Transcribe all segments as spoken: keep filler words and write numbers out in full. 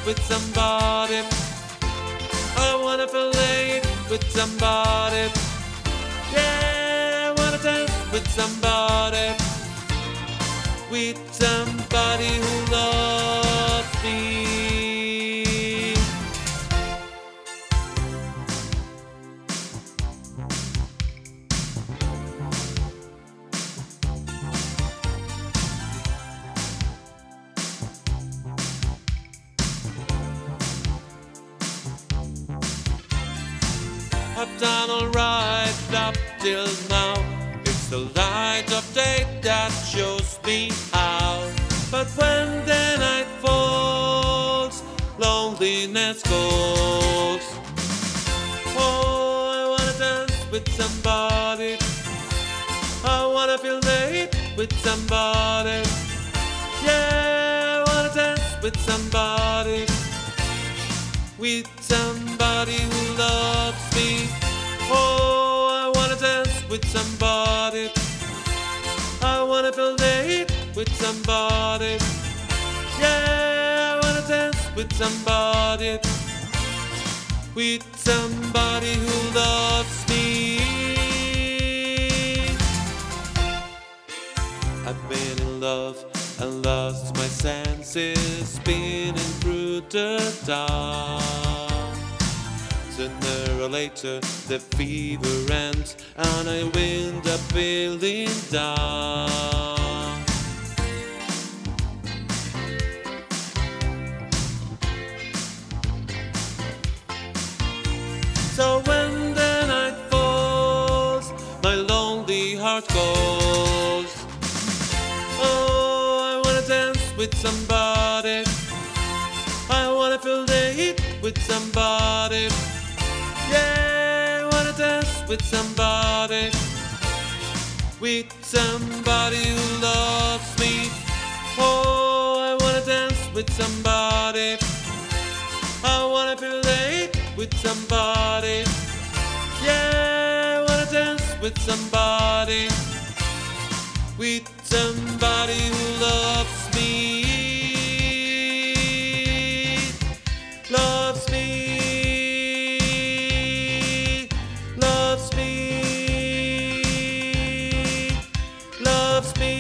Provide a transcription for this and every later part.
with somebody. I wanna feel late with somebody. Yeah, I wanna dance with somebody. With somebody who loves me. I've done alright up till now. It's the light of day that shows me how. But when the night falls, loneliness calls. Oh, I wanna dance with somebody. I wanna feel late with somebody. Yeah, I wanna dance with somebody. With somebody who loves me. Oh, I wanna dance with somebody. I wanna feel late with somebody. Yeah, I wanna dance with somebody. With somebody who loves me. I've been in love and lost my senses, spinning through the dark. Sooner or later the fever ends and I wind up feeling down. So when the night falls, my lonely heart goes. Oh, I wanna dance with somebody. I wanna feel late with somebody. Yeah, I wanna dance with somebody. With somebody who loves me. Oh, I wanna dance with somebody. I wanna feel late with somebody. Yeah, I wanna dance with somebody. With somebody who loves me. Loves me. Loves me. Loves me.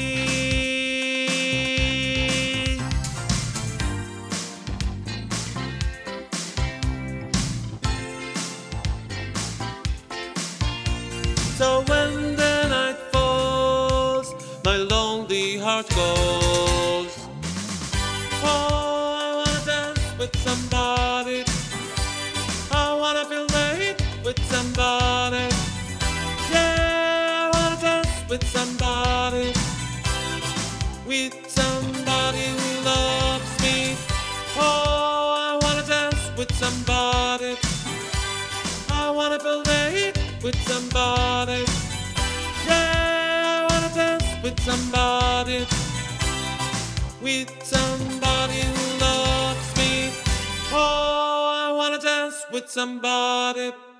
So when the night falls, my lonely heart goes. Oh, I wanna dance with somebody. I wanna feel late with somebody. Yeah, I wanna dance with somebody. With somebody who loves me. Oh, I wanna dance with somebody. I wanna feel late with somebody. Yeah, I wanna dance with somebody. With somebody who loves me. Oh, I wanna dance with somebody.